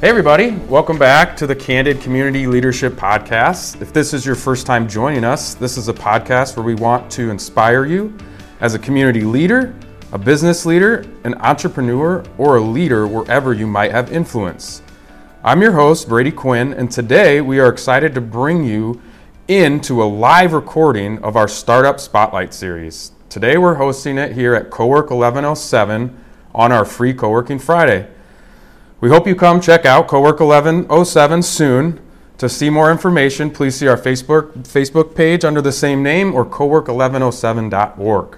Hey everybody, welcome back to the Candid Community Leadership Podcast. If this is your first time joining us, this is a podcast where we want to inspire you as a community leader, a business leader, an entrepreneur, or a leader wherever you might have influence. I'm your host, Brady Quinn, and today we are excited to bring you into a live recording of our Startup Spotlight series. Today we're hosting it here at Cowork 1107 on our free Co-working Friday. We hope you come check out Cowork 1107 soon. To see more information, please see our Facebook page under the same name or cowork1107.org.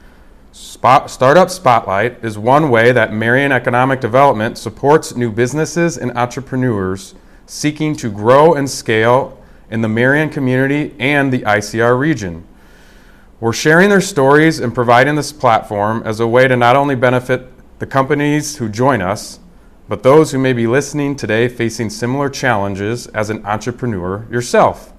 Startup Spotlight is one way that Marion Economic Development supports new businesses and entrepreneurs seeking to grow and scale in the Marion community and the ICR region. We're sharing their stories and providing this platform as a way to not only benefit the companies who join us, but those who may be listening today facing similar challenges as an entrepreneur yourself.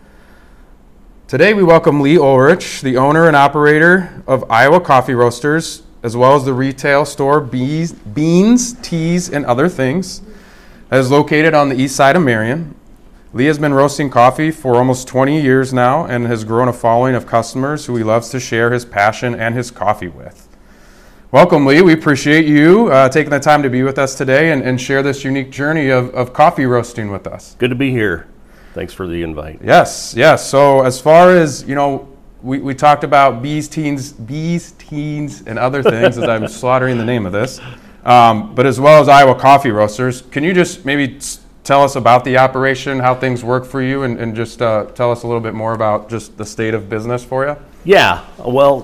Today we welcome Lee Ulrich, the owner and operator of Iowa Coffee Roasters, as well as the retail store Beans, Teas, and Other Things, that is located on the east side of Marion. Lee has been roasting coffee for almost 20 years now and has grown a following of customers who he loves to share his passion and his coffee with. Welcome, Lee. We appreciate you taking the time to be with us today and share this unique journey of coffee roasting with us. Good to be here. Thanks for the invite. Yes. So as far as, we talked about Bees, Teens, and Other Things, as I'm slaughtering the name of this, but as well as Iowa Coffee Roasters. Can you just maybe tell us about the operation, how things work for you, and just tell us a little bit more about just the state of business for you? Yeah. Well,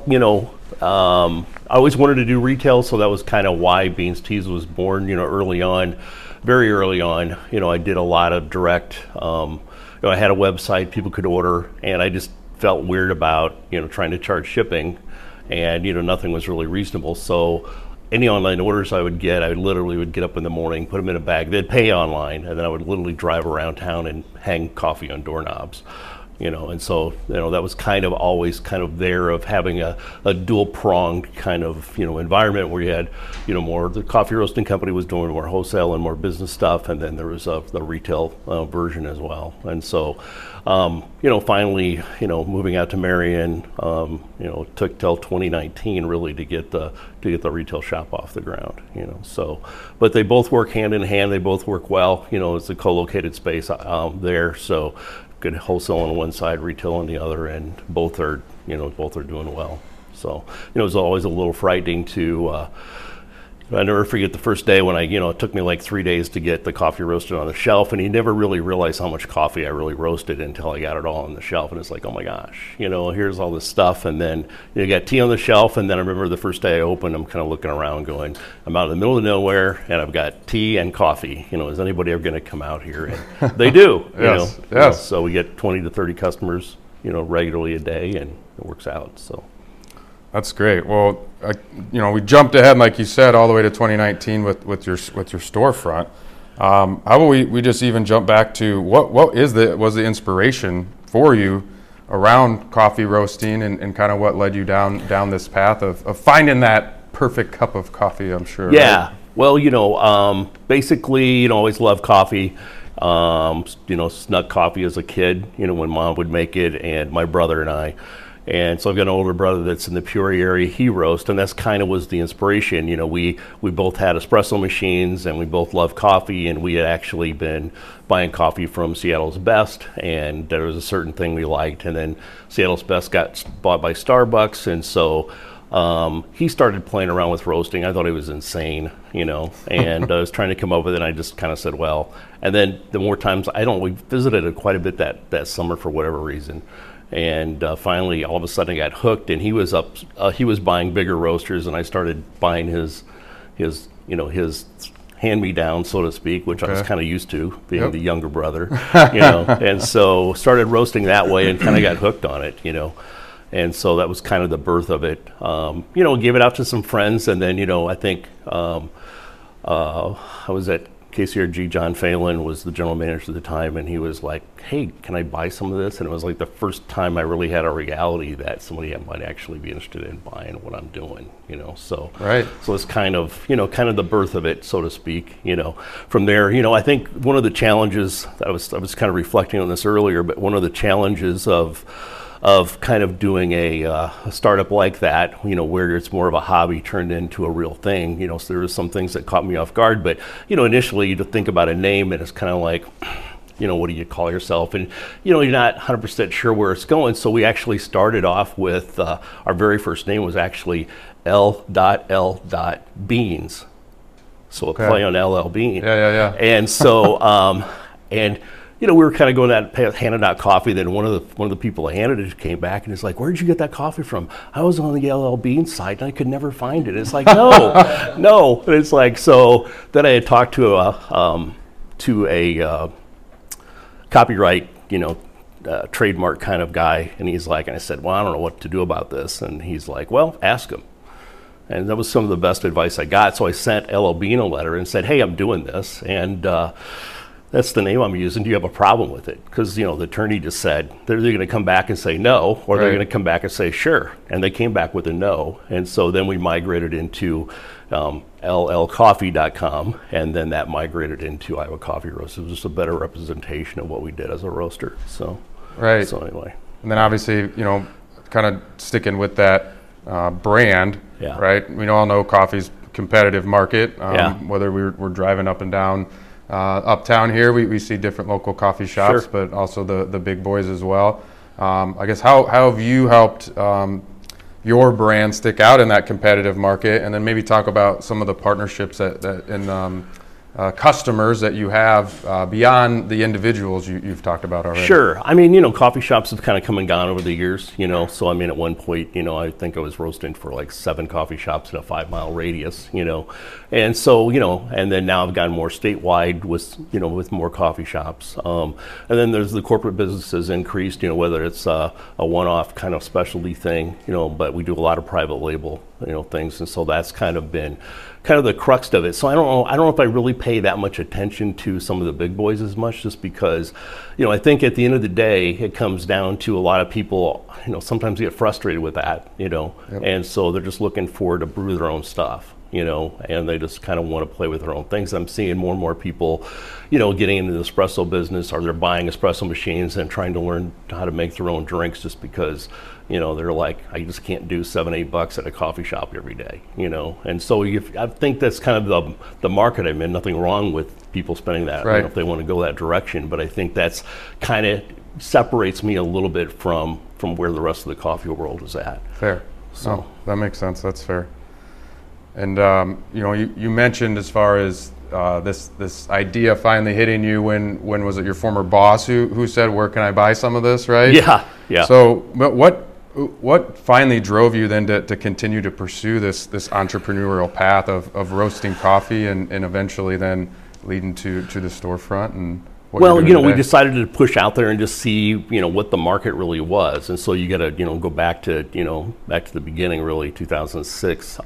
I always wanted to do retail, so that was kind of why Beans Teas was born, early on, very early on. I did a lot of direct, I had a website people could order, and I just felt weird about, trying to charge shipping, and, nothing was really reasonable. So any online orders I would get, I literally would get up in the morning, put them in a bag, they'd pay online, and then I would literally drive around town and hang coffee on doorknobs. And so, that was kind of always kind of there of having a dual-pronged kind of, environment where you had, more, the coffee roasting company was doing more wholesale and more business stuff, and then there was the retail version as well. And so, finally, moving out to Marion, it took till 2019 really to get the retail shop off the ground, so, but they both work hand in hand, they both work well, it's a co-located space there, so good wholesale on one side, retail on the other, and both are doing well. So, it was always a little frightening to, I never forget the first day when it took me like 3 days to get the coffee roasted on the shelf, and you never really realize how much coffee I really roasted until I got it all on the shelf, and it's like, oh my gosh, here's all this stuff, and then you got tea on the shelf, and then I remember the first day I opened, I'm kind of looking around going, I'm out in the middle of nowhere, and I've got tea and coffee, is anybody ever going to come out here? And they do, Yes. So we get 20 to 30 customers, regularly a day, and it works out, so. That's great. Well, we jumped ahead, like you said, all the way to 2019 with your storefront. How about we just even jump back to what was the inspiration for you around coffee roasting and kind of what led you down this path of finding that perfect cup of coffee, I'm sure. Yeah. Right? Well, basically, always loved coffee. Snuck coffee as a kid, when mom would make it, and my brother and I. And so I've got an older brother that's in the Peoria area. He roasts, and that's kind of was the inspiration. We both had espresso machines, and we both loved coffee, and we had actually been buying coffee from Seattle's Best, and there was a certain thing we liked, and then Seattle's Best got bought by Starbucks, and so he started playing around with roasting. I thought he was insane, and I was trying to come up with it, and I just kind of said, well, and then the more times we visited it quite a bit that summer for whatever reason. And finally, all of a sudden, I got hooked, and he was buying bigger roasters, and I started buying his hand-me-down, so to speak, which I was kind of used to, being the younger brother, and so started roasting that way, and kind of got hooked on it, and so that was kind of the birth of it. Gave it out to some friends, and then I think I was at KCRG, John Phelan, was the general manager at the time, and he was like, hey, can I buy some of this? And it was like the first time I really had a reality that somebody might actually be interested in buying what I'm doing, so. Right. So it's kind of the birth of it, so to speak, From there, I think one of the challenges, I was kind of reflecting on this earlier, but one of the challenges of kind of doing a startup like that, where it's more of a hobby turned into a real thing, so there were some things that caught me off guard, but, initially you think about a name and it's kind of like, what do you call yourself? And, you're not 100% sure where it's going. So we actually started off with, our very first name was actually L.L.Beans. So a play on LL Bean. Yeah. And so, we were kind of going at handing out coffee. Then one of the people that handed it came back and is like, "Where'd you get that coffee from?" I was on the LL Bean site and I could never find it. It's like, no. And it's like, so then I had talked to a copyright, trademark kind of guy, and he's like, and I said, well, I don't know what to do about this, and he's like, well, ask him. And that was some of the best advice I got. So I sent LL Bean a letter and said, hey, I'm doing this, and that's the name I'm using. Do you have a problem with it? Because, the attorney just said they're either going to come back and say no, or they're going to come back and say sure. And they came back with a no. And so then we migrated into llcoffee.com, and then that migrated into Iowa Coffee Roasters. It was just a better representation of what we did as a roaster. So, right. So anyway. And then obviously, kind of sticking with that brand, right? We all know coffee's competitive market. Whether we're driving up and down uptown here, we see different local coffee shops, but also the big boys as well. I guess how have you helped your brand stick out in that competitive market, and then maybe talk about some of the partnerships and customers that you have beyond the individuals you've talked about already. Sure. I mean, coffee shops have kind of come and gone over the years, so I mean, at one point, I think I was roasting for like 7 coffee shops in a 5-mile radius, and so, and then now I've gotten more statewide with more coffee shops. And then there's the corporate businesses increased, whether it's a one-off kind of specialty thing, but we do a lot of private label, things, and so that's kind of been kind of the crux of it. So I don't know if I really pay that much attention to some of the big boys as much, just because, I think at the end of the day, it comes down to a lot of people, sometimes get frustrated with that, and so they're just looking forward to brew their own stuff, and they just kind of want to play with their own things. I'm seeing more and more people, getting into the espresso business, or they're buying espresso machines and trying to learn how to make their own drinks just because, they're like, I just can't do $7-8 at a coffee shop every day, and so I think that's kind of the market I'm in. Nothing wrong with people spending that, right, if they want to go that direction, but I think that's kind of separates me a little bit from where the rest of the coffee world is at. Fair. So that makes sense. That's fair. And you mentioned as far as this idea finally hitting you when was it your former boss who said, where can I buy some of this, right? Yeah. So but what finally drove you then to continue to pursue this entrepreneurial path of roasting coffee and eventually then leading to the storefront and what you're doing today? We decided to push out there and just see, what the market really was. And so you got to, go back to the beginning, really, 2006.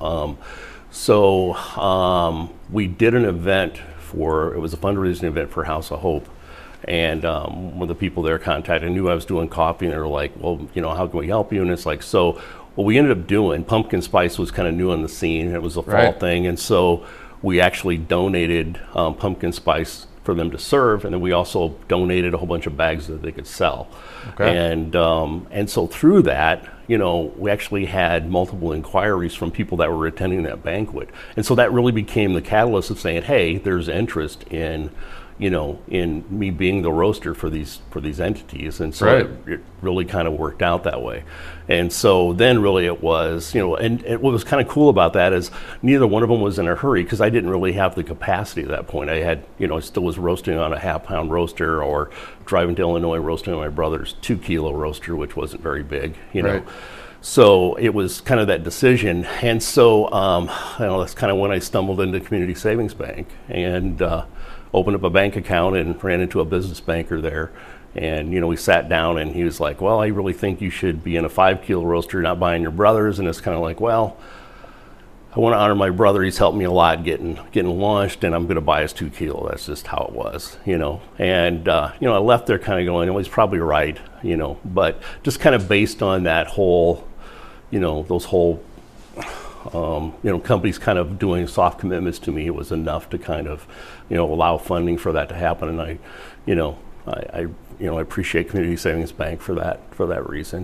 We did an event it was a fundraising event for House of Hope. And one of the people there contacted, knew I was doing coffee, and they were like, well, how can we help you? And it's like, so what we ended up doing, pumpkin spice was kind of new on the scene. It was a fall thing. And so we actually donated pumpkin spice for them to serve, and then we also donated a whole bunch of bags that they could sell. Okay. And so through that, we actually had multiple inquiries from people that were attending that banquet. And so that really became the catalyst of saying, hey, there's interest in in me being the roaster for these entities. And so it really kind of worked out that way. And so then really it was, and what was kind of cool about that is neither one of them was in a hurry, because I didn't really have the capacity at that point. I had, I still was roasting on a half-pound roaster, or driving to Illinois roasting on my brother's 2-kilo roaster, which wasn't very big, know. So it was kind of that decision. And so that's kind of when I stumbled into Community Savings Bank, and opened up a bank account and ran into a business banker there. And, we sat down, and he was like, well, I really think you should be in a 5-kilo roaster, not buying your brother's. And it's kind of like, well, I want to honor my brother. He's helped me a lot getting launched, and I'm going to buy his 2 kilo. That's just how it was, And I left there kind of going, well, he's probably right, But just kind of based on that whole, those whole, companies kind of doing soft commitments to me, it was enough to kind of, allow funding for that to happen. And I appreciate Community Savings Bank for that reason,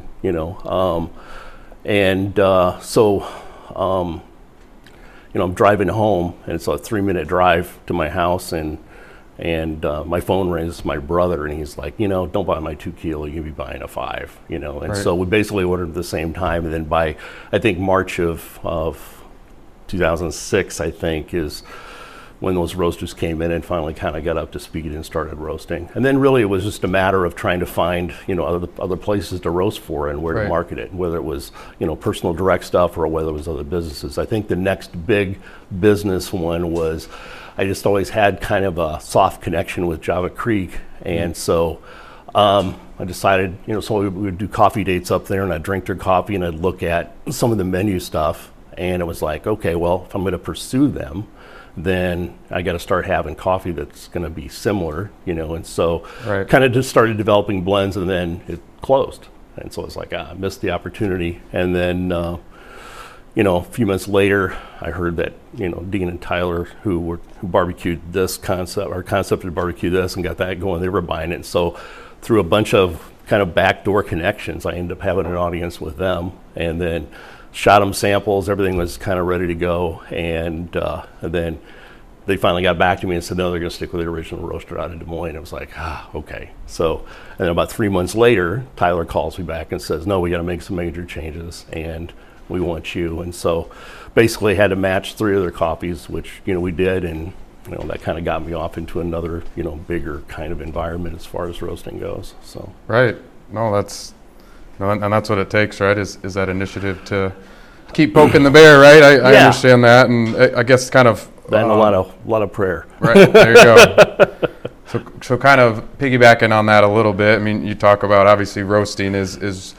I'm driving home, and it's a 3-minute drive to my house, and my phone rings. It's my brother, and he's like, don't buy my 2 kilo. You can be buying a 5, And right. So we basically ordered at the same time, and then by I think March of 2006, I think is when those roasters came in and finally kind of got up to speed and started roasting. And then really it was just a matter of trying to find, other places to roast for and where right. to market it, whether it was, personal direct stuff or whether it was other businesses. I think the next big business one was I just always had kind of a soft connection with Java Creek. And so I decided, so we would do coffee dates up there, and I'd drink their coffee and I'd look at some of the menu stuff. And it was like, okay, well, if I'm going to pursue them, then I got to start having coffee that's going to be similar, and so right. kind of just started developing blends, and then it closed. And so it's like, I missed the opportunity. And then, a few months later, I heard that, Dean and Tyler, who barbecued this concept, or concepted barbecue this and got that going, they were buying it. And so through a bunch of kind of backdoor connections, I ended up having an audience with them, and then shot them samples. Everything was kind of ready to go, and then they finally got back to me and said, no, they're going to stick with the original roaster out of Des Moines. It was like, okay. So, and then about 3 months later, Tyler calls me back and says, no, we got to make some major changes, and we want you. And so basically had to match 3 other coffees, which, we did, and that kind of got me off into another, bigger kind of environment as far as roasting goes. So right. No, and that's what it takes, right? Is that initiative to keep poking the bear, right? I understand that, and I guess kind of and a lot of prayer. Right there, you go. So kind of piggybacking on that a little bit. I mean, you talk about obviously roasting gets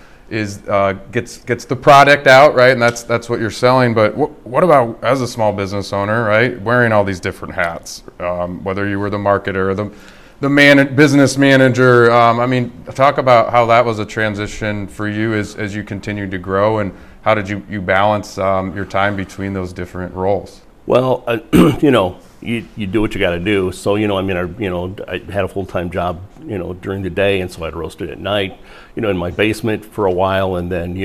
the product out, right? And that's what you're selling. But what about as a small business owner, right? Wearing all these different hats, whether you were the marketer or the business manager. Talk about how that was a transition for you as you continued to grow, and how did you balance your time between those different roles? Well, you do what you got to do. So, I had a full-time job, during the day, and so I'd roasted at night, in my basement for a while, and then,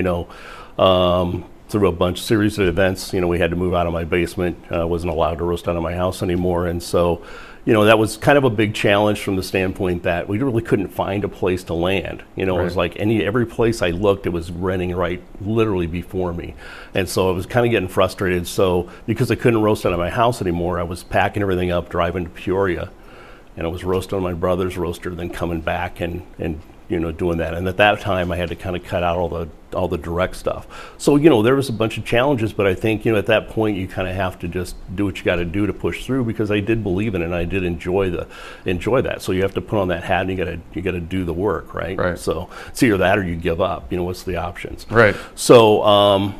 through a series of events, we had to move out of my basement. I wasn't allowed to roast out of my house anymore, and so that was kind of a big challenge from the standpoint that we really couldn't find a place to land. Right. It was like every place I looked, it was renting right literally before me. And so I was kind of getting frustrated. So because I couldn't roast out of my house anymore, I was packing everything up, driving to Peoria, and I was roasting on my brother's roaster, then coming back and doing that. And at that time, I had to kind of cut out all the direct stuff. So, there was a bunch of challenges, but I think, at that point, you kind of have to just do what you got to do to push through, because I did believe in it, and I did enjoy that. So you have to put on that hat, and you got to do the work, right? Right. So it's either that or you give up. What's the options? Right. So,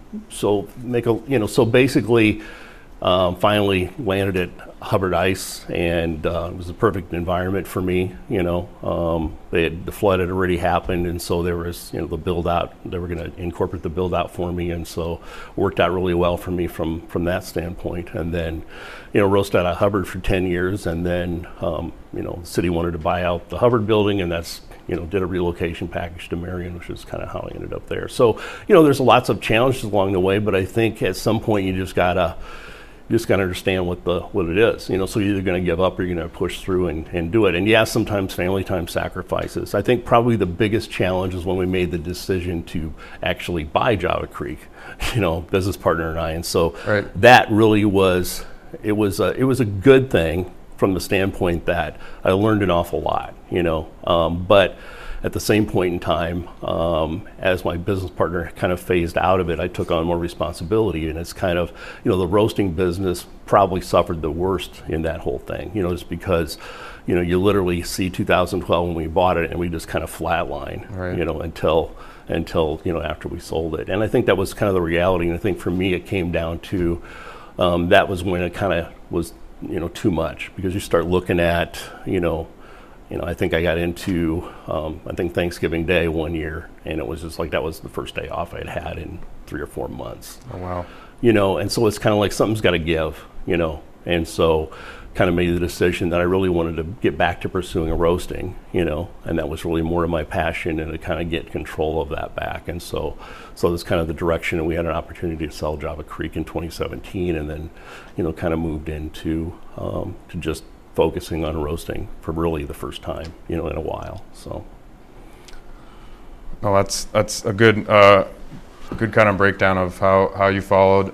so basically, finally landed at Hubbard Ice, and it was a perfect environment for me. The flood had already happened, and so there was the build out. They were going to incorporate the build out for me, and so worked out really well for me from that standpoint. And then roasted out of Hubbard for 10 years, and then the city wanted to buy out the Hubbard building, and that's did a relocation package to Marion, which is kind of how I ended up there. So there's lots of challenges along the way, but I think at some point you just gotta understand what it is, so you're either going to give up or you're going to push through and do it. And sometimes family time sacrifices. I think probably the biggest challenge is when we made the decision to actually buy Java Creek, business partner and I. And so that really was a good thing from the standpoint that I learned an awful lot, but at the same point in time, as my business partner kind of phased out of it, I took on more responsibility, and it's kind of, the roasting business probably suffered the worst in that whole thing, just because, you literally see 2012 when we bought it, and we just kind of flatline, right. until after we sold it. And I think that was kind of the reality, and I think for me it came down to, that was when it kind of was, too much, because you start looking at, I think I got into, I think Thanksgiving Day one year, and it was just like that was the first day off I'd had in 3 or 4 months. Oh, wow. And so it's kind of like something's got to give, and so kind of made the decision that I really wanted to get back to pursuing a roasting, and that was really more of my passion, and to kind of get control of that back. And so that's kind of the direction, and we had an opportunity to sell Java Creek in 2017, and then, kind of moved into to just focusing on roasting for really the first time, in a while. So. Well, that's a good kind of breakdown of how you followed.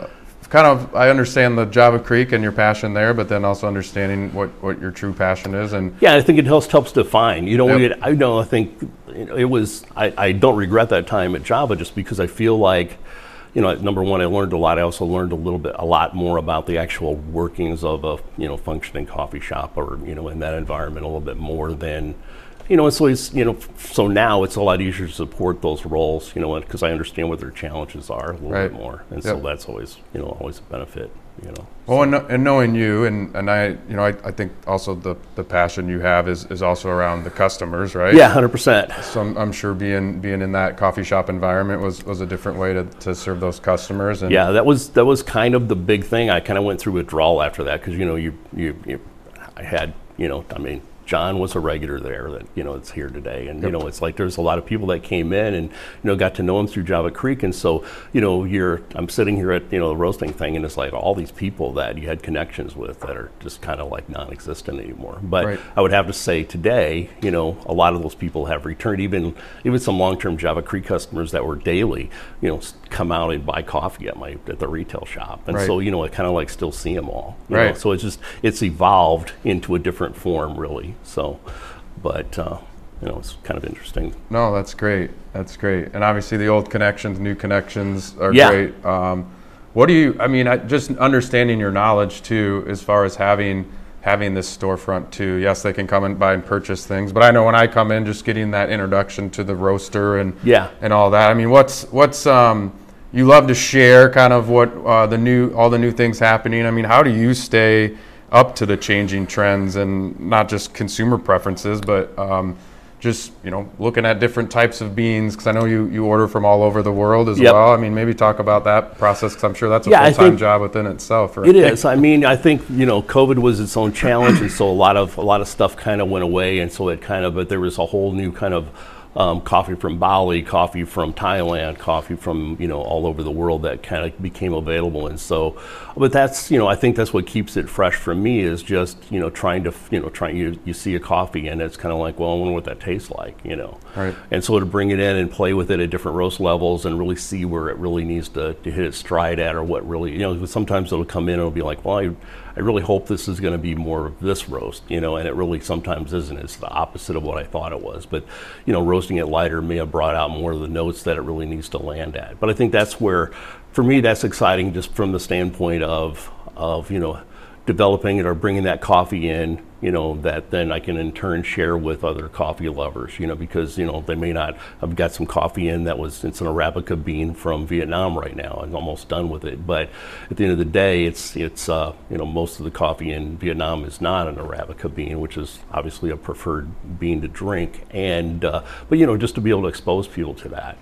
I understand the Java Creek and your passion there, but then also understanding what your true passion is. And yeah, I think it helps define. Yep. I think it was. I don't regret that time at Java, just because I feel like, number one, I learned a lot. I also learned a lot more about the actual workings of a, functioning coffee shop, or, in that environment a little bit more than, it's always, so now it's a lot easier to support those roles, because I understand what their challenges are a little right. bit more. And Yep. so that's always, always a benefit, Well, and knowing you, and I, I think also the passion you have is also around the customers, right? Yeah, 100%. So I'm sure being in that coffee shop environment was a different way to serve those customers. And yeah, that was kind of the big thing. I kind of went through withdrawal after that, because I had, John was a regular there that, it's here today. And, Yep. It's like there's a lot of people that came in and, got to know him through Java Creek. And so, I'm sitting here at, the roasting thing, and it's like all these people that you had connections with that are just kind of like non-existent anymore. But Right. I would have to say today, a lot of those people have returned, even some long-term Java Creek customers that were daily, come out and buy coffee at the retail shop. And Right. so, I kind of like still see them all. Right. So it's evolved into a different form, really. So, but, it's kind of interesting. No, that's great. That's great. And obviously the old connections, new connections are Yeah. great. What do you, just understanding your knowledge too, as far as having this storefront too. Yes, they can come and buy and purchase things, but I know when I come in, just getting that introduction to the roaster and all that. What's you love to share kind of what all the new things happening. How do you stay up to the changing trends, and not just consumer preferences, but just looking at different types of beans, because I know you order from all over the world as Yep. well. Maybe talk about that process, because I'm sure that's a full-time job within itself. Right? It is. I think COVID was its own challenge, and so a lot of stuff kind of went away, and so but there was a whole new kind of coffee from Bali, coffee from Thailand, coffee from all over the world that kind of became available. And so, but that's I think that's what keeps it fresh for me, is just trying to you see a coffee and it's kind of like, well, I wonder what that tastes like, Right. And so to bring it in and play with it at different roast levels and really see where it really needs to hit its stride at, or what really sometimes it'll come in and it'll be like, well, I really hope this is going to be more of this roast, and it really sometimes isn't. It's the opposite of what I thought it was. But, roasting it lighter may have brought out more of the notes that it really needs to land at. But I think that's where, for me, that's exciting, just from the standpoint of developing it or bringing that coffee in, that then I can in turn share with other coffee lovers, because, they may not, I've got some coffee in it's an Arabica bean from Vietnam right now. I'm almost done with it. But at the end of the day, it's most of the coffee in Vietnam is not an Arabica bean, which is obviously a preferred bean to drink. And, but, just to be able to expose people to that,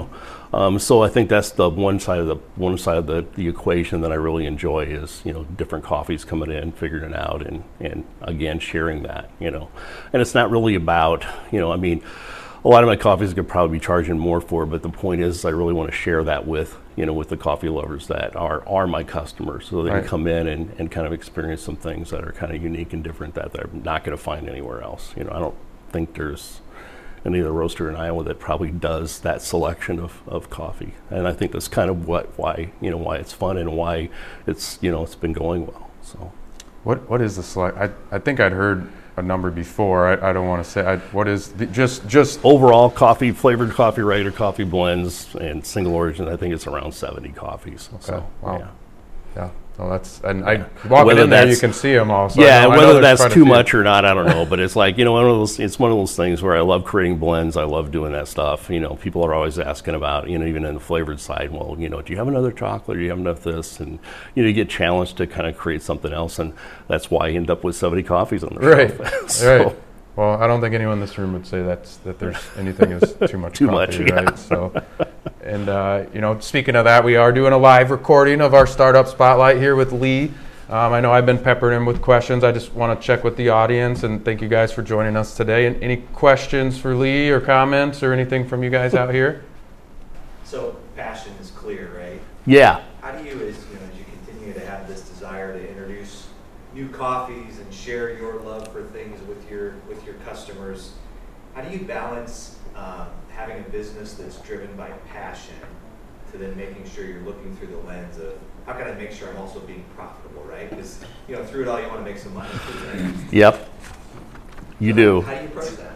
so I think that's the one side of the equation that I really enjoy, is, different coffees coming in, figuring it out, and again, sharing that, and it's not really about, a lot of my coffees I could probably be charging more for, but the point is I really want to share that with the coffee lovers that are my customers, so they Right. can come in and kind of experience some things that are kind of unique and different that they're not going to find anywhere else. I don't think there's any other roaster in Iowa that probably does that selection of coffee, and I think that's kind of why it's fun and why it's it's been going well. So. What is the select? I think I'd heard a number before. I don't want to say. What is just overall coffee, flavored coffee, regular coffee blends, and single origin? I think it's around 70 coffees. Okay. So, Wow. Yeah. Well, that's Yeah. walking in there, you can see them all. So yeah, I know whether there's that's quite a too few. much or not, I don't know. But it's like, it's one of those things where I love creating blends. I love doing that stuff. People are always asking about, even in the flavored side, well, do you have another chocolate? Do you have enough this? And, you get challenged to kind of create something else. And that's why I end up with 70 coffees on the Right. shelf. Right. Well, I don't think anyone in this room would say that there's anything is too much Too coffee, much, yeah. right? So, and speaking of that, we are doing a live recording of our Startup Spotlight here with Lee. I know I've been peppering him with questions. I just want to check with the audience, and thank you guys for joining us today. And any questions for Lee or comments or anything from you guys out here? So passion is clear, right? Yeah. How do you, as you continue to have this desire to introduce new coffees and share your love for things with your customers, how do you balance having a business that's driven by passion to then making sure you're looking through the lens of how can I make sure I'm also being profitable, right? Because through it all you want to make some money too, right? Yep. You do. How do you approach that?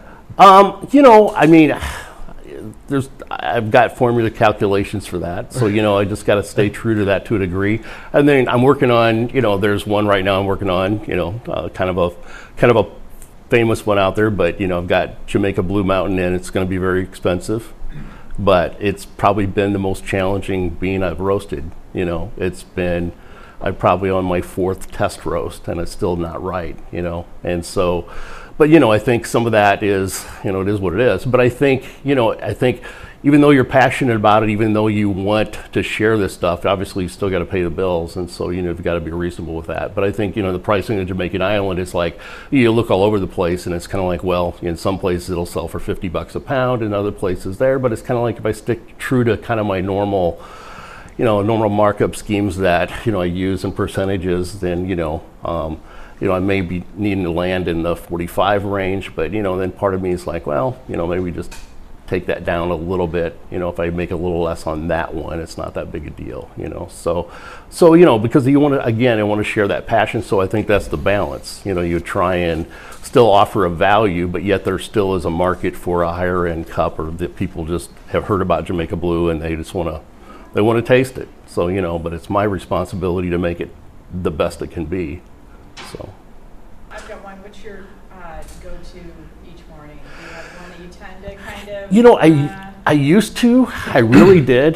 I've got formula calculations for that. So, I just got to stay true to that to a degree. And then I'm working on, there's one right now I'm working on, kind of a famous one out there, but, I've got Jamaica Blue Mountain, and it's going to be very expensive. But it's probably been the most challenging bean I've roasted. I'm probably on my 4th test roast, and it's still not right, And so, but I think some of that is, it is what it is. But I think even though you're passionate about it, even though you want to share this stuff, obviously you still got to pay the bills, and so you've got to be reasonable with that. But I think the pricing of Jamaican Island is like you look all over the place, and it's kind of like, well, in some places it'll sell for $50 a pound, in other places there. But it's kind of like if I stick true to kind of my normal markup schemes that I use in percentages, then I may be needing to land in the 45 range, but then part of me is like, well, maybe just take that down a little bit. If I make a little less on that one, it's not that big a deal. So because I want to share that passion. So I think that's the balance. You try and still offer a value, but yet there still is a market for a higher end cup, or that people just have heard about Jamaica Blue and they just want to taste it. So but it's my responsibility to make it the best it can be. So I've got one. What's your go-to each morning? Do you have one that you tend to kind of? I used to. I really did.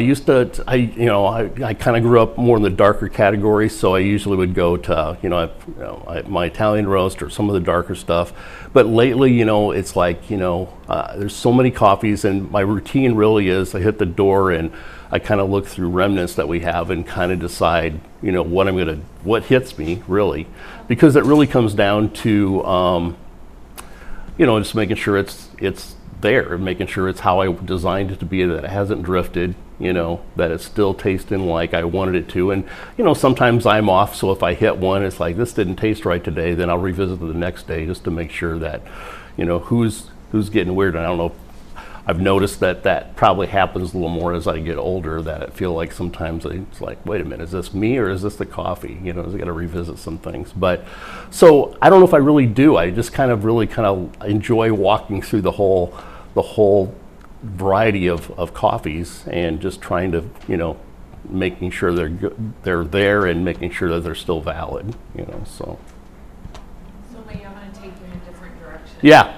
I kind of grew up more in the darker category, so I usually would go to my Italian roast or some of the darker stuff. But lately, it's like there's so many coffees, and my routine really is I hit the door and I kind of look through remnants that we have and kind of decide, what hits me really, because it really comes down to, just making sure it's there, and making sure it's how I designed it to be, that it hasn't drifted, that it's still tasting like I wanted it to. And, sometimes I'm off, so if I hit one, it's like, this didn't taste right today, then I'll revisit it the next day just to make sure that, who's getting weird. And I don't know, I've noticed that probably happens a little more as I get older, that I feel like sometimes it's like, wait a minute, is this me or is this the coffee? I got to revisit some things. But so I don't know if I really do. I just kind of enjoy walking through the whole variety of coffees and just trying to, making sure they're there and making sure that they're still valid, so. So maybe I'm going to take you in a different direction. Yeah.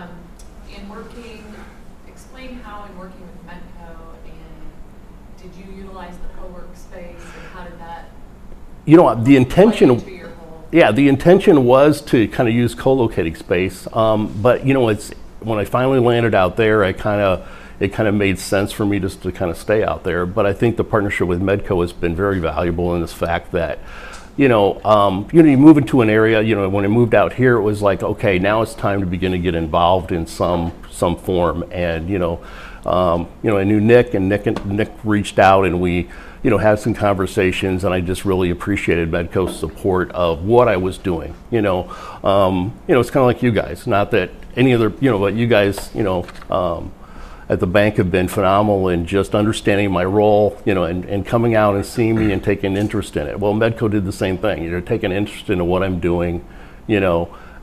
Explain how in working with Medco, and did you utilize the co-work space, and how did that the intention play into your whole? Yeah, the intention was to kind of use co-locating space, but it's when I finally landed out there, it kind of made sense for me just to kind of stay out there. But I think the partnership with Medco has been very valuable in this fact that, you move into an area. When I moved out here, it was like, okay, now it's time to begin to get involved in some form. And I knew Nick, and Nick reached out, and we had some conversations, and I just really appreciated Medco's support of what I was doing. It's kind of like you guys. Not that any other, but you guys, at the bank have been phenomenal in just understanding my role, and coming out and seeing me and taking interest in it. Well, Medco did the same thing. Taking interest in what I'm doing,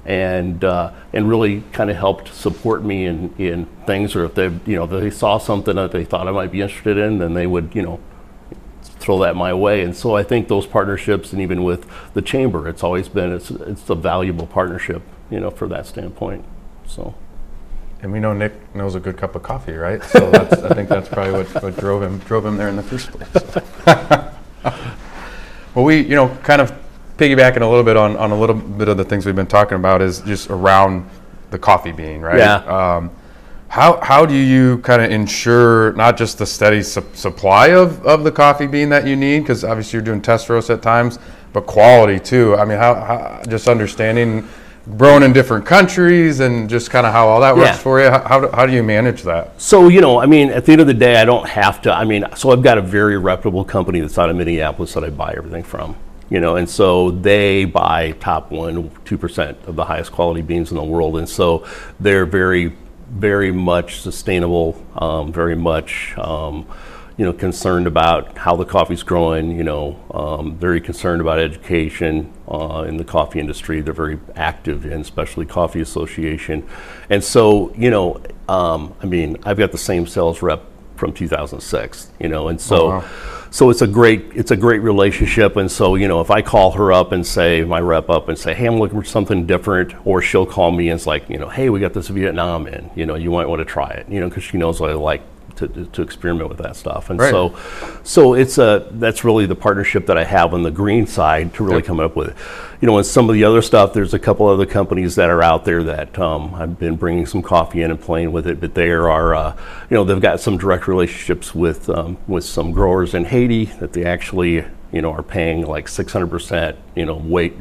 and really kind of helped support me in things, or if they saw something that they thought I might be interested in, then they would throw that my way. And so I think those partnerships, and even with the chamber, it's always been it's a valuable partnership, for that standpoint. So. And we know Nick knows a good cup of coffee, right? So I think that's probably what drove him there in the first place. So. Well, we kind of piggybacking a little bit on a little bit of the things we've been talking about is just around the coffee bean, right? Yeah. How do you kind of ensure not just the steady supply of the coffee bean that you need, because obviously you're doing test roasts at times, but quality too? I mean, how just understanding grown in different countries and just kind of how all that works for you. How do you manage that? So, at the end of the day, I don't have to. So I've got a very reputable company that's out of Minneapolis that I buy everything from. And so they buy top 1-2% of the highest quality beans in the world, and so they're very, very much sustainable, very much, concerned about how the coffee's growing. Very concerned about education in the coffee industry. They're very active in Specialty Coffee Association, and so I've got the same sales rep from 2006. And so. Oh, wow. So it's a great relationship, and so if I call her up and say, my rep up and say, hey, I'm looking for something different, or she'll call me and it's like, hey, we got this Vietnam in, you might want to try it, because she knows I like to experiment with that stuff, and right. so that's really the partnership that I have on the green side to really come up with it. And some of the other stuff, there's a couple other companies that are out there that I've been bringing some coffee in and playing with it, but they are, they've got some direct relationships with some growers in Haiti that they actually, are paying like 600%, weight,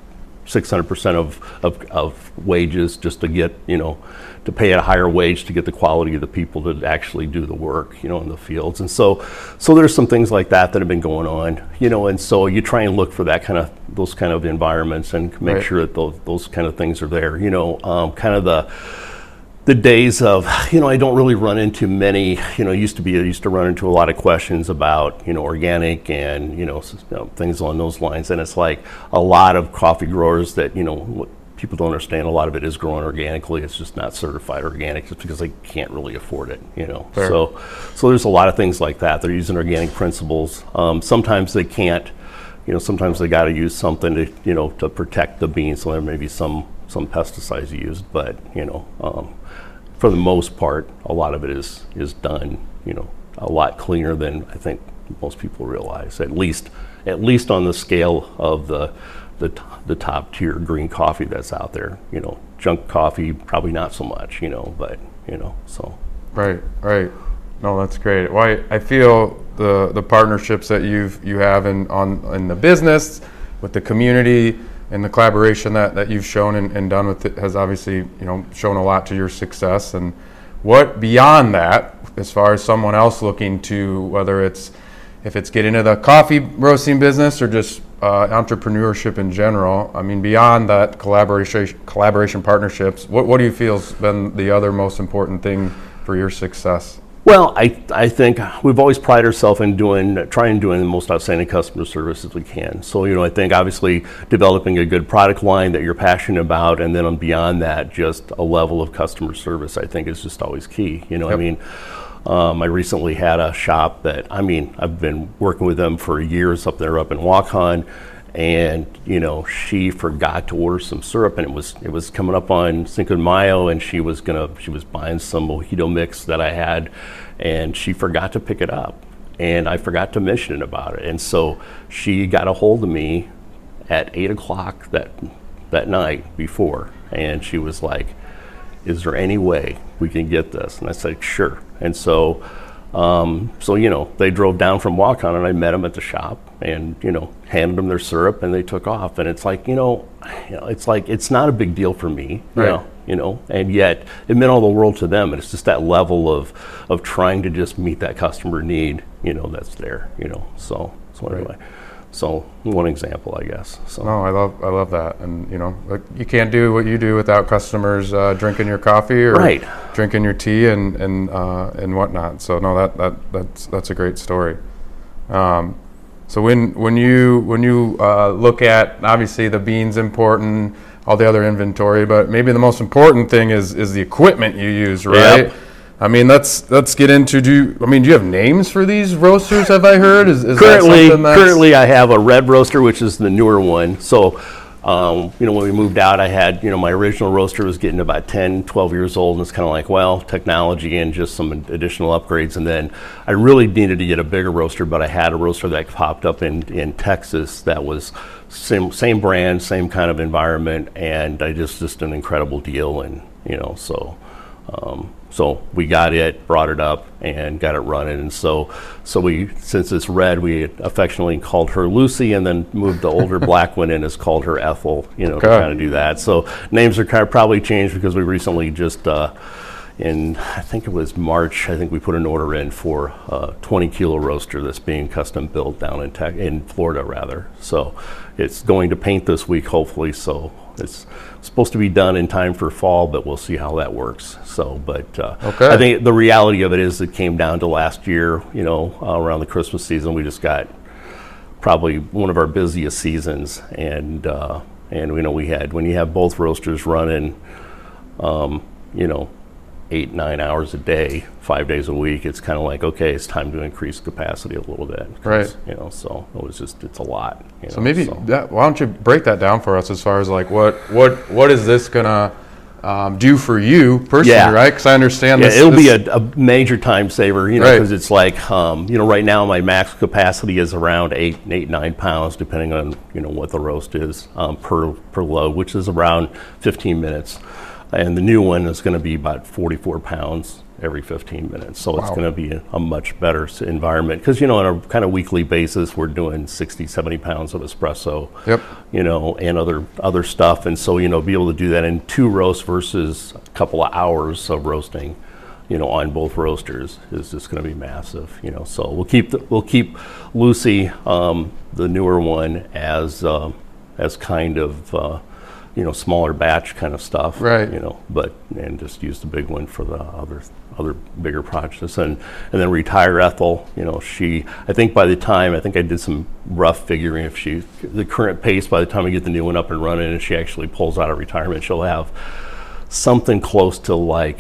600% of wages just to get, to pay a higher wage to get the quality of the people to actually do the work, in the fields. And so there's some things like that have been going on, and so you try and look for those kind of environments and make right. sure that those kind of things are there, kind of the days of, I don't really run into many, I used to run into a lot of questions about, organic and, things along those lines. And it's like a lot of coffee growers that, people don't understand, a lot of it is grown organically. It's just not certified organic just because they can't really afford it, Fair. So there's a lot of things like that. They're using organic principles. Sometimes they can't, sometimes they got to use something to, to protect the beans. So there may be some pesticides used, but, for the most part, a lot of it is done, a lot cleaner than I think most people realize. At least on the scale of the top tier green coffee that's out there. Junk coffee probably not so much. But so. Right. No, that's great. Well, I feel the partnerships that you have in the business with the community. And the collaboration that you've shown and done with it has obviously, shown a lot to your success. And what beyond that, as far as someone else looking to, whether if it's get into the coffee roasting business or just entrepreneurship in general, I mean, beyond that collaboration partnerships, what do you feel has been the other most important thing for your success? Well, I think we've always prided ourselves in trying the most outstanding customer service as we can. So, I think obviously developing a good product line that you're passionate about, and then beyond that, just a level of customer service, I think is just always key. Yep. I recently had a shop that, I've been working with them for years up in Waukon, and she forgot to order some syrup, and it was coming up on Cinco de Mayo, and she was buying some mojito mix that I had, and she forgot to pick it up, and I forgot to mention about it, and so she got a hold of me at 8:00 that night before, and she was like, "Is there any way we can get this?" And I said, "Sure." And so they drove down from Waukon, and I met them at the shop, and handed them their syrup, and they took off. And it's like, it's not a big deal for me, right. And yet it meant all the world to them. And it's just that level of trying to just meet that customer need, that's there, So anyway. Right. So one example, I guess. So. No, I love that, and you can't do what you do without customers drinking your coffee or right. drinking your tea and whatnot. So no, that's a great story. So when you look at, obviously the bean's important, all the other inventory, but maybe the most important thing is the equipment you use, right? Yep. I mean, let's get into, do you have names for these roasters, have I heard? Is currently I have a red roaster, which is the newer one. So, when we moved out, I had, my original roaster was getting about 10, 12 years old, and it's kind of like, well, technology and just some additional upgrades. And then I really needed to get a bigger roaster, but I had a roaster that popped up in Texas that was same brand, same kind of environment, and I just an incredible deal. And, so we got it, brought it up, and got it running. And so we, since it's red, we affectionately called her Lucy, and then moved the older black one in, is called her Ethel, to kind of do that. So names are kind of probably changed because we recently just, in, I think it was March, I think we put an order in for a 20-kilo roaster that's being custom built down in Florida, rather. So it's going to paint this week, hopefully. So it's supposed to be done in time for fall, but we'll see how that works. So, but I think the reality of it is it came down to last year, around the Christmas season, we just got probably one of our busiest seasons. And we had, when you have both roasters running, 8-9 hours a day, 5 days a week, it's kind of like, okay, it's time to increase capacity a little bit. Right. So it was just, it's a lot. So maybe, why don't you break that down for us as far as like, what is this gonna do for you personally, right? Because I understand this. It'll be a major time saver, because it's like, right now my max capacity is around 8-9 pounds, depending on, what the roast is per load, which is around 15 minutes. And the new one is going to be about 44 pounds every 15 minutes. So it's going to be a much better environment. Because, on a kind of weekly basis, we're doing 60, 70 pounds of espresso, and other stuff. And so, be able to do that in 2 roasts versus a couple of hours of roasting, on both roasters is just going to be massive, So we'll keep Lucy, the newer one, as kind of, smaller batch kind of stuff, right? And just use the big one for the other bigger projects, and then retire Ethel. I think by the time, I did some rough figuring, if the current pace, by the time we get the new one up and running, and she actually pulls out of retirement, she'll have something close to like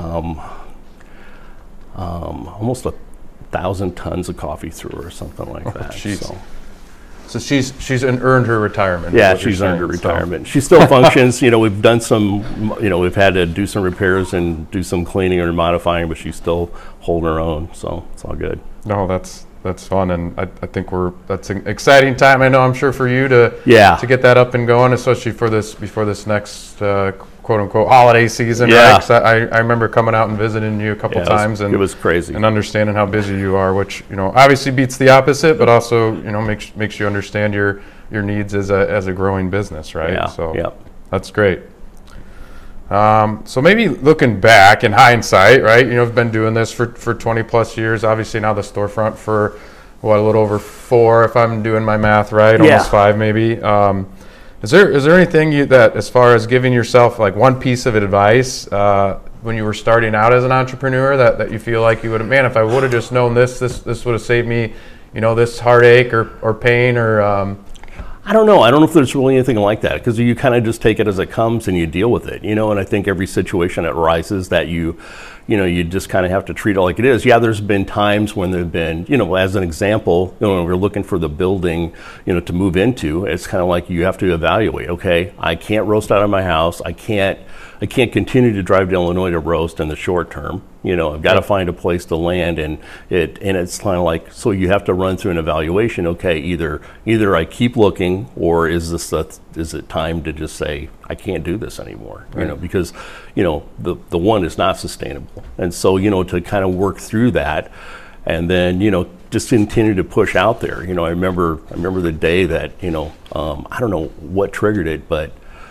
almost 1,000 tons of coffee through her, or something like that. So she's earned her retirement. Yeah, she's earned her retirement. She still functions. We've done some, we've had to do some repairs and do some cleaning or modifying, but she's still holding her own. So it's all good. No, that's fun, and I think that's an exciting time. I'm sure for you to get that up and going, especially before this next quote unquote holiday season. Yeah. Right? 'Cause I remember coming out and visiting you a couple times, and it was crazy, and understanding how busy you are, which obviously beats the opposite, but also makes you understand your needs as a growing business, right? Yeah. So that's great. So maybe looking back in hindsight, right? I've been doing this for 20 plus years. Obviously now the storefront for a little over 4, if I'm doing my math right, almost 5 maybe. Is there anything that, as far as giving yourself like one piece of advice when you were starting out as an entrepreneur, that you feel like you would have, man, if I would have just known this would have saved me, this heartache or pain or. I don't know. I don't know if there's really anything like that, because you kind of just take it as it comes and you deal with it, and I think every situation that arises that you just kind of have to treat it like it is. Yeah, there's been times when there've been, as an example, when we're looking for the building, to move into, it's kind of like you have to evaluate, okay, I can't roast out of my house. I can't continue to drive to Illinois to roast in the short term. I've got to find a place to land, and it's kind of like, so you have to run through an evaluation. Okay, either I keep looking, or is it time to just say I can't do this anymore? Right. Because the one is not sustainable, and so to kind of work through that, and then just continue to push out there. I remember the day that I don't know what triggered it, but.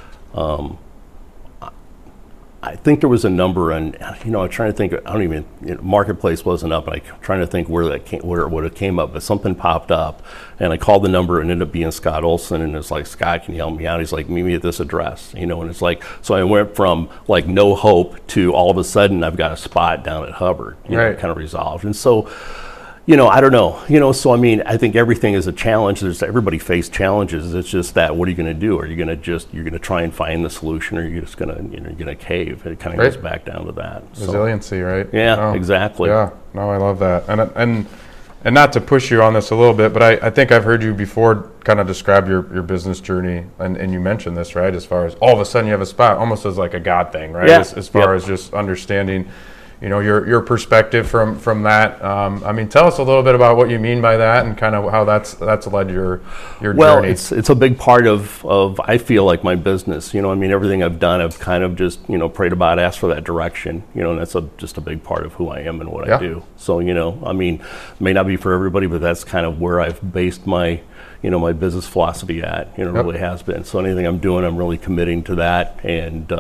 I think there was a number, and I'm trying to think. I don't even Marketplace wasn't up, and I'm trying to think where it would have came up. But something popped up, and I called the number, and ended up being Scott Olson, and it's like, Scott, can you help me out? He's like, meet me at this address, and it's like, so I went from like no hope to all of a sudden I've got a spot down at Hubbard, kind of resolved, and so. I don't know. So I mean, I think everything is a challenge. Everybody face challenges. It's just that, what are you going to do? Are you going to you're going to try and find the solution, or are you just going to, you're going to cave? It kind of goes back down to that. Resiliency, right? Yeah, exactly. Yeah, no, I love that. And not to push you on this a little bit, but I think I've heard you before kind of describe your business journey, and you mentioned this, right? As far as all of a sudden you have a spot, almost as like a God thing, right? Yeah. As far as just understanding, your perspective from that. I mean, tell us a little bit about what you mean by that, and kind of how that's led your journey. Well, it's a big part of I feel like my business. I mean, everything I've done, I've kind of just prayed about, asked for that direction. And that's just a big part of who I am and what I do. So I mean, it may not be for everybody, but that's kind of where I've based my my business philosophy at. Really has been. So anything I'm doing, I'm really committing to that, and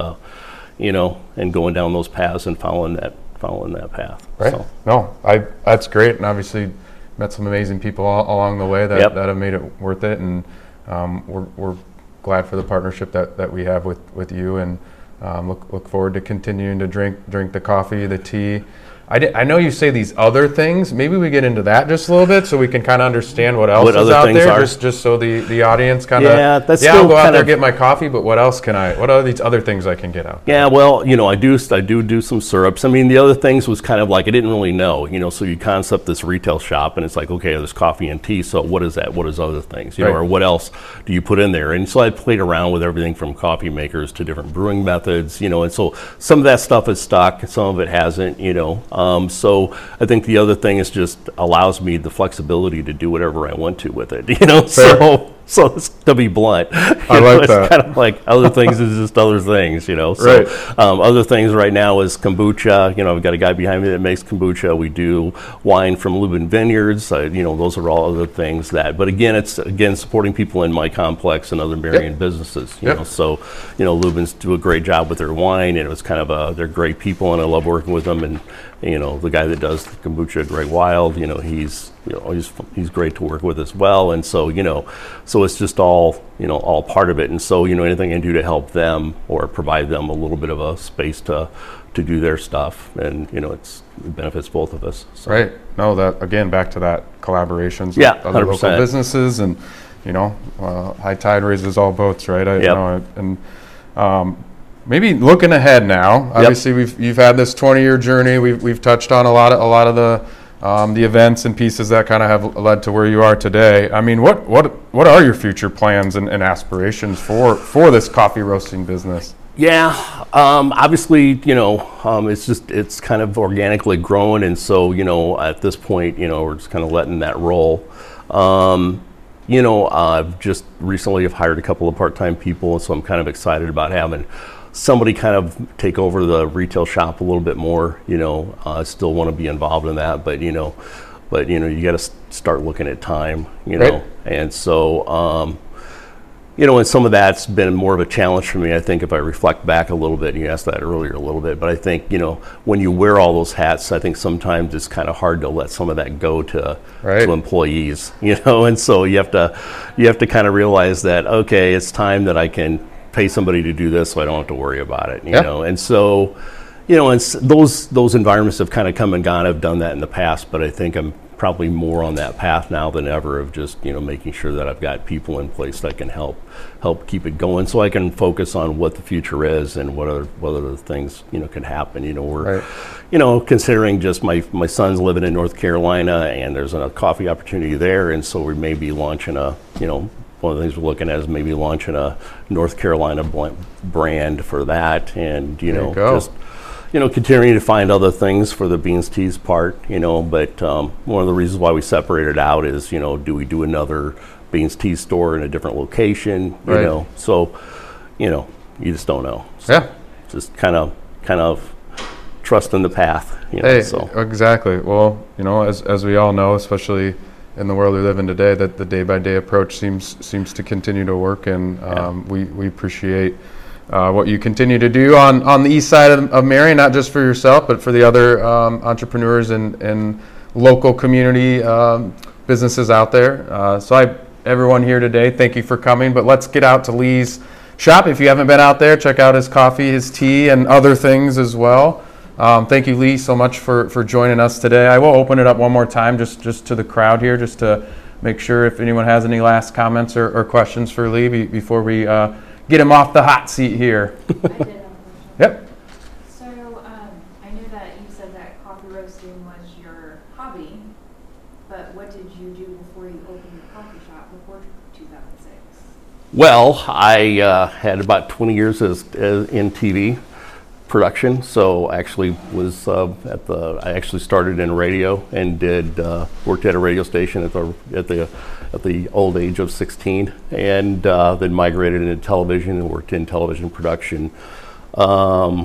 and going down those paths and following that path. Right. So. No, that's great, and obviously met some amazing people along the way that have made it worth it, and we're glad for the partnership that we have with you, and look forward to continuing to drink the coffee, the tea. I know you say these other things. Maybe we get into that just a little bit, so we can kind of understand what else is out there, just so the audience kind of. Yeah, that's I'll go out there, get my coffee, but what else can I? What are these other things I can get out there? Yeah, well, I do some syrups. I mean, the other things was kind of like I didn't really know. So you concept this retail shop, and it's like, okay, there's coffee and tea. So what is that? What is other things? Or what else do you put in there? And so I played around with everything from coffee makers to different brewing methods. And so some of that stuff is stuck, some of it hasn't. So I think the other thing is just allows me the flexibility to do whatever I want to with it, So to be blunt, I like that. It's kind of like other things is just other things, So other things right now is kombucha. I've got a guy behind me that makes kombucha. We do wine from Lubin Vineyards. Those are all other things that. But again, it's supporting people in my complex and other Marion businesses. So Lubin's do a great job with their wine, and it was kind of they're great people, and I love working with them. And the guy that does the kombucha, Greg Wild, he's great to work with as well. And so so it's just all part of it. And so anything I can do to help them or provide them a little bit of a space to do their stuff, and it benefits both of us. So. Right. No, that again, back to that collaborations with other 100%. local businesses, and high tide raises all boats, right? Maybe looking ahead now. Obviously, you've had this 20-year journey. We've touched on a lot of the events and pieces that kind of have led to where you are today. I mean, what are your future plans and aspirations for this coffee roasting business? Yeah, obviously, it's kind of organically growing, and so at this point, we're just kind of letting that roll. I've just recently have hired a couple of part-time people, and so I'm kind of excited about having somebody kind of take over the retail shop a little bit more. I still want to be involved in that, but you got to start looking at time. Right. And so and some of that's been more of a challenge for me. I think if I reflect back a little bit, and you asked that earlier a little bit, but I think when you wear all those hats, I think sometimes it's kind of hard to let some of that go to employees. And so you have to kind of realize that, okay, it's time that I can pay somebody to do this, so I don't have to worry about it. You know, and so and those environments have kind of come and gone. I've done that in the past, but I think I'm probably more on that path now than ever of just making sure that I've got people in place that can help keep it going, so I can focus on what the future is and what other things can happen. We're considering just my son's living in North Carolina, and there's a coffee opportunity there, and so we may be launching one of the things we're looking at is maybe launching a North Carolina brand for that, and just continuing to find other things for the Beans Teas part, but one of the reasons why we separated out is, do we do another Beans Teas store in a different location, so, you just don't know. So just kind of trust in the path, Exactly. Well, as we all know, especially in the world we live in today, that the day-by-day approach seems to continue to work, and we appreciate what you continue to do on the east side of Marion, not just for yourself, but for the other entrepreneurs and local community businesses out there. So everyone here today, thank you for coming, but let's get out to Lee's shop. If you haven't been out there, check out his coffee, his tea, and other things as well. Thank you, Lee, so much for joining us today. I will open it up one more time just to the crowd here, just to make sure if anyone has any last comments or questions for Lee before we get him off the hot seat here. I did have a question. Yep. So I knew that you said that coffee roasting was your hobby, but what did you do before you opened your coffee shop before 2006? Well, I had about 20 years in TV production, so I actually was I actually started in radio and worked at a radio station at the old age of 16, and then migrated into television and worked in television production. I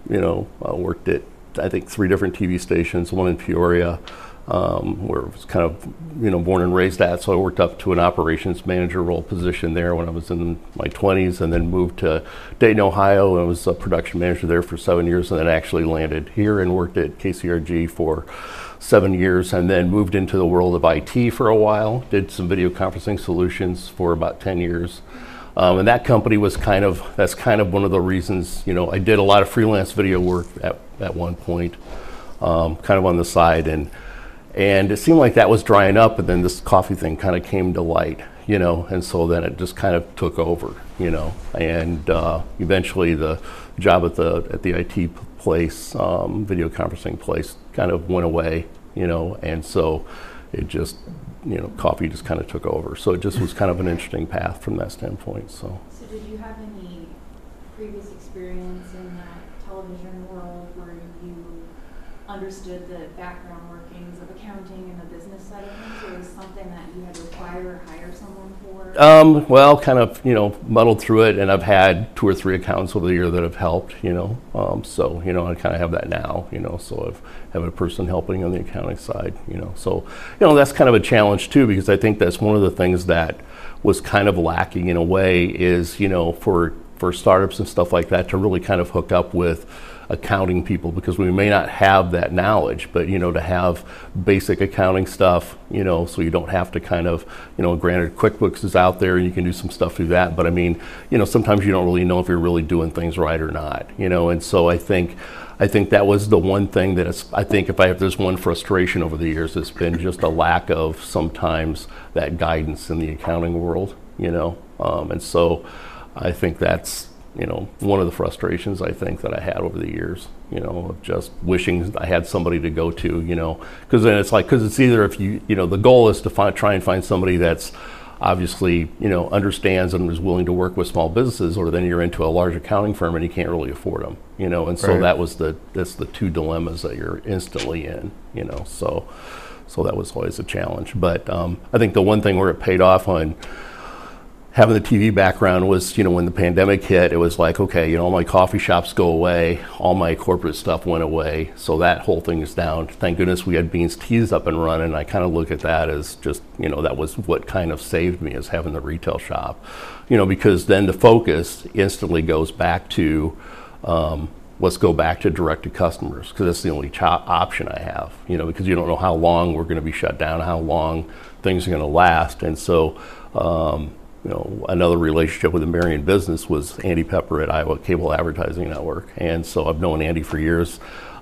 worked at, I think, 3 different TV stations, one in Peoria, where I was kind of, born and raised at. So I worked up to an operations manager role position there when I was in my 20s, and then moved to Dayton, Ohio, and was a production manager there for 7 years, and then actually landed here and worked at KCRG for 7 years, and then moved into the world of IT for a while, did some video conferencing solutions for about 10 years. And that company was that's kind of one of the reasons, I did a lot of freelance video work at one point, kind of on the side, and it seemed like that was drying up, and then this coffee thing kind of came to light, and so then it just kind of took over, and eventually the job at the IT place, video conferencing place, kind of went away, and so it just, coffee just kind of took over. So it just was kind of an interesting path from that standpoint. So did you have any previous experience in that television world where you understood the background workings of accounting and the business side of things, or was something that you had to acquire or hire someone for? Well, kind of, muddled through it, and I've had 2 or 3 accountants over the year that have helped, so, I kind of have that now, so I've have a person helping on the accounting side, so, that's kind of a challenge too, because I think that's one of the things that was kind of lacking in a way is, for startups and stuff like that to really kind of hook up with accounting people, because we may not have that knowledge, but to have basic accounting stuff, so you don't have to kind of, granted QuickBooks is out there and you can do some stuff through that, but I mean, sometimes you don't really know if you're really doing things right or not, and so I think that was the one thing that I think if there's one frustration over the years, it's been just a lack of sometimes that guidance in the accounting world, and so I think that's one of the frustrations I think that I had over the years, of just wishing I had somebody to go to, because then because it's either if the goal is to try and find somebody that's obviously, understands and is willing to work with small businesses, or then you're into a large accounting firm and you can't really afford them, and so Right. that's the 2 dilemmas that you're instantly in, so that was always a challenge. But I think the one thing where it paid off on having the TV background was, when the pandemic hit, it was like, okay, all my coffee shops go away, all my corporate stuff went away, so that whole thing is down. Thank goodness we had Beans Teas up and running. I kind of look at that as just, that was what kind of saved me, as having the retail shop, because then the focus instantly goes back to, let's go back to direct to customers, because that's the only option I have, because you don't know how long we're going to be shut down, how long things are going to last. And so, another relationship with the Marion business was Andy Pepper at Iowa Cable Advertising Network. And so I've known Andy for years,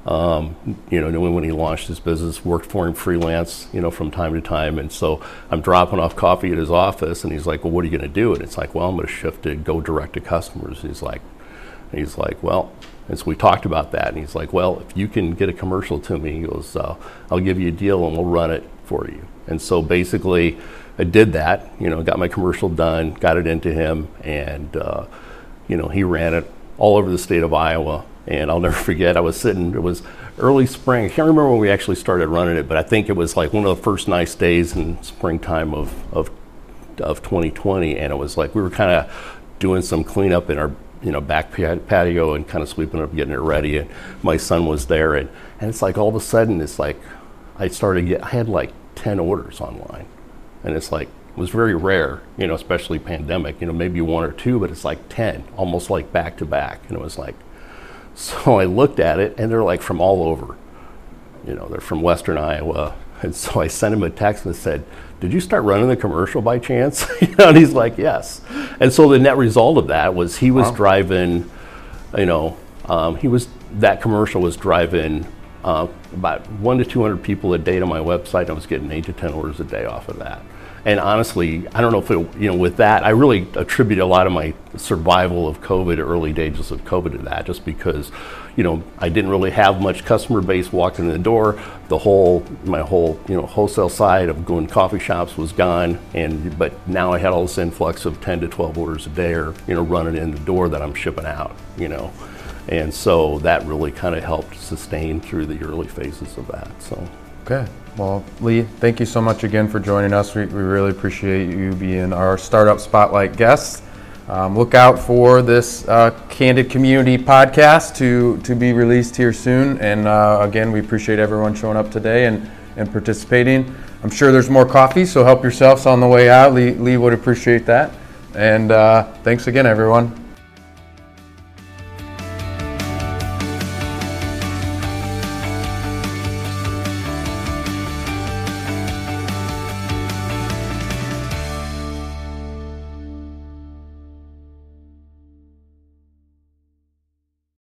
knew him when he launched his business, worked for him freelance, from time to time. And so I'm dropping off coffee at his office, and he's like, well, what are you going to do? And it's like, well, I'm going to shift to go direct to customers. And he's like, well, and so we talked about that. And he's like, well, if you can get a commercial to me, he goes, I'll give you a deal and we'll run it for you. And so basically, I did that, got my commercial done, got it into him, and, he ran it all over the state of Iowa. And I'll never forget, it was early spring. I can't remember when we actually started running it, but I think it was like one of the first nice days in springtime of 2020. And it was like we were kind of doing some cleanup in our back patio and kind of sweeping up, getting it ready. And my son was there, and it's like all of a sudden, it's like I had like 10 orders online. And it's like, it was very rare, especially pandemic, maybe 1 or 2, but it's like 10, almost like back to back. And it was like, so I looked at it, and they're like from all over, they're from Western Iowa. And so I sent him a text and said, did you start running the commercial by chance? And he's like, yes. And so the net result of that was he was driving, he was that commercial was driving about 100 to 200 people a day to my website. I was getting 8 to 10 orders a day off of that. And honestly, I don't know if it, with that, I really attribute a lot of my survival of COVID, early days of COVID, to that, just because, I didn't really have much customer base walking in the door. My whole, wholesale side of going to coffee shops was gone. But now I had all this influx of 10 to 12 orders a day, or, running in the door that I'm shipping out, And so that really kind of helped sustain through the early phases of that, so. Okay. Well, Lee, thank you so much again for joining us. We really appreciate you being our Startup Spotlight guest. Look out for this Candid Community podcast to be released here soon. And again, we appreciate everyone showing up today and participating. I'm sure there's more coffee, so help yourselves on the way out. Lee would appreciate that. And thanks again, everyone.